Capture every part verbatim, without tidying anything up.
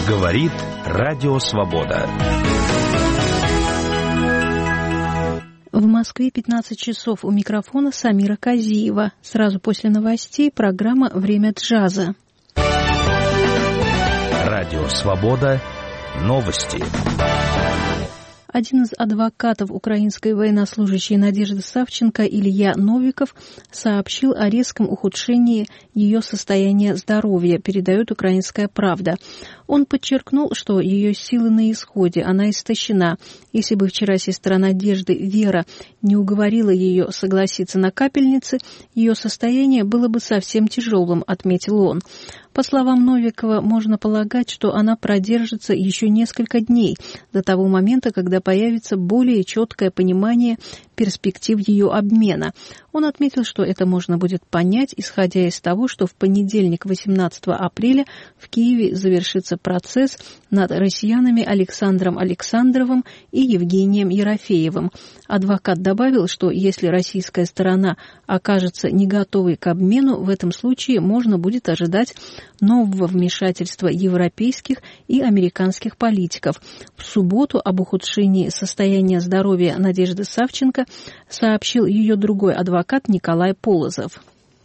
Говорит Радио Свобода. В Москве пятнадцать часов. У микрофона Самира Казиева. Сразу после новостей программа «Время джаза». Радио Свобода. Новости. Один из адвокатов украинской военнослужащей Надежды Савченко, Илья Новиков, сообщил о резком ухудшении ее состояния здоровья, передает «Украинская правда». Он подчеркнул, что ее силы на исходе, она истощена. Если бы вчера сестра Надежды, Вера, не уговорила ее согласиться на капельницы, ее состояние было бы совсем тяжелым, отметил он. По словам Новикова, можно полагать, что она продержится еще несколько дней, до того момента, когда появится более четкое понимание перспектив ее обмена. Он отметил, что это можно будет понять, исходя из того, что в понедельник, восемнадцатого апреля, в Киеве завершится процесс над россиянами Александром Александровым и Евгением Ерофеевым. Адвокат добавил, что если российская сторона окажется не готовой к обмену, в этом случае можно будет ожидать нового вмешательства европейских и американских политиков. В субботу об ухудшении состояния здоровья Надежды Савченко сообщил ее другой адвокат Николай Полозов.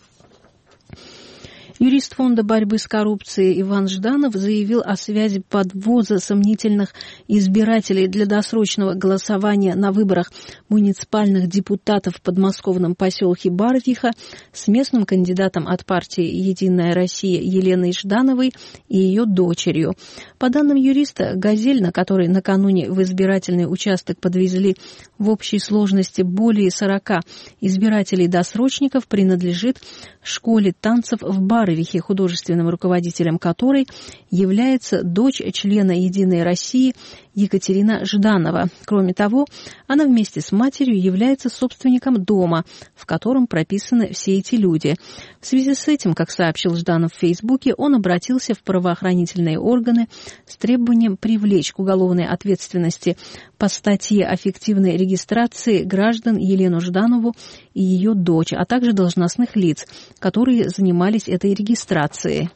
Юрист Фонда борьбы с коррупцией Иван Жданов заявил о связи подвоза сомнительных избирателей для досрочного голосования на выборах муниципальных депутатов в подмосковном поселке Барвиха с местным кандидатом от партии «Единая Россия» Еленой Ждановой и ее дочерью. По данным юриста, «Газель», на которой накануне в избирательный участок подвезли в общей сложности более сорока избирателей-досрочников, принадлежит школе танцев в Барвихе, художественным руководителем которой является дочь члена «Единой России» Екатерина Жданова. Кроме того, она вместе с матерью является собственником дома, в котором прописаны все эти люди. В связи с этим, как сообщил Жданов в Фейсбуке, он обратился в правоохранительные органы с требованием привлечь к уголовной ответственности по статье о фиктивной регистрации граждан Елену Жданову и ее дочь, а также должностных лиц, которые занимались этой регистрацией.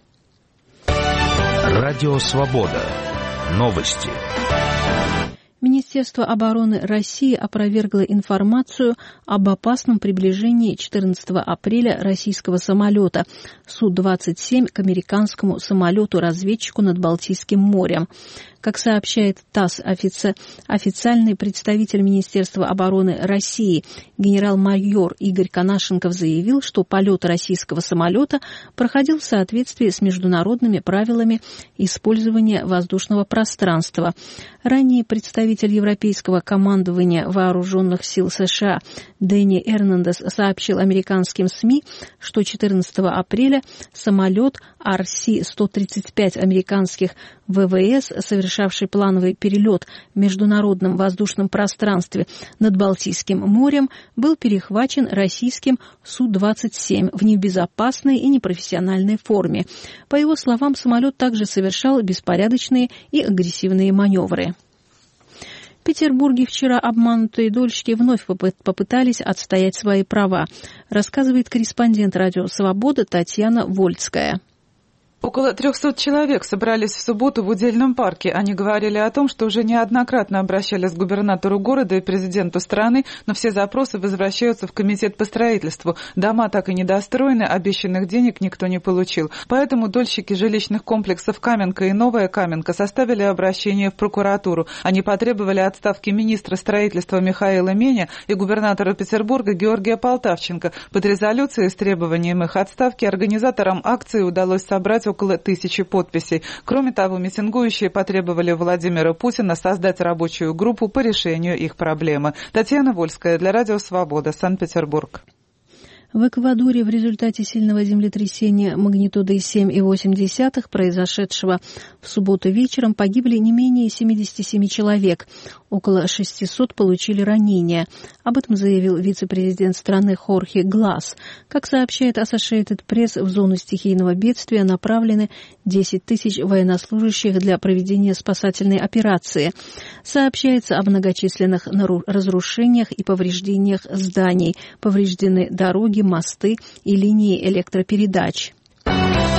Радио Свобода. Новости. Министерство обороны России опровергло информацию об опасном приближении четырнадцатого апреля российского самолета Су двадцать семь к американскому самолету-разведчику над Балтийским морем. Как сообщает ТАСС, офици... официальный представитель Министерства обороны России генерал-майор Игорь Конашенков заявил, что полет российского самолета проходил в соответствии с международными правилами использования воздушного пространства. Ранее представитель Европейского командования вооруженных сил США Дэнни Эрнандес сообщил американским СМИ, что четырнадцатого апреля самолет Ар Си сто тридцать пять американских ВВС, совершавший плановый перелет в международном воздушном пространстве над Балтийским морем, был перехвачен российским Су двадцать семь в небезопасной и непрофессиональной форме. По его словам, самолет также совершал беспорядочные и агрессивные маневры. В Петербурге вчера обманутые дольщики вновь попытались отстоять свои права, рассказывает корреспондент «Радио Свобода» Татьяна Вольцкая. Около трехсот человек собрались в субботу в Удельном парке. Они говорили о том, что уже неоднократно обращались к губернатору города и президенту страны, но все запросы возвращаются в комитет по строительству. Дома так и не достроены, обещанных денег никто не получил. Поэтому дольщики жилищных комплексов «Каменка» и «Новая Каменка» составили обращение в прокуратуру. Они потребовали отставки министра строительства Михаила Меня и губернатора Петербурга Георгия Полтавченко. Под резолюцией с требованием их отставки организаторам акции удалось собрать около тысячи подписей. Кроме того, митингующие потребовали Владимира Путина создать рабочую группу по решению их проблемы. Татьяна Вольская для Радио Свобода, Санкт-Петербург. В Эквадоре в результате сильного землетрясения магнитудой семь и восемь десятых, произошедшего в субботу вечером, погибли не менее семьдесят семь человек. Около шестисот получили ранения. Об этом заявил вице-президент страны Хорхе Глас. Как сообщает Associated Press, в зону стихийного бедствия направлены десять тысяч военнослужащих для проведения спасательной операции. Сообщается о многочисленных разрушениях и повреждениях зданий. Повреждены дороги, мосты и линии электропередач.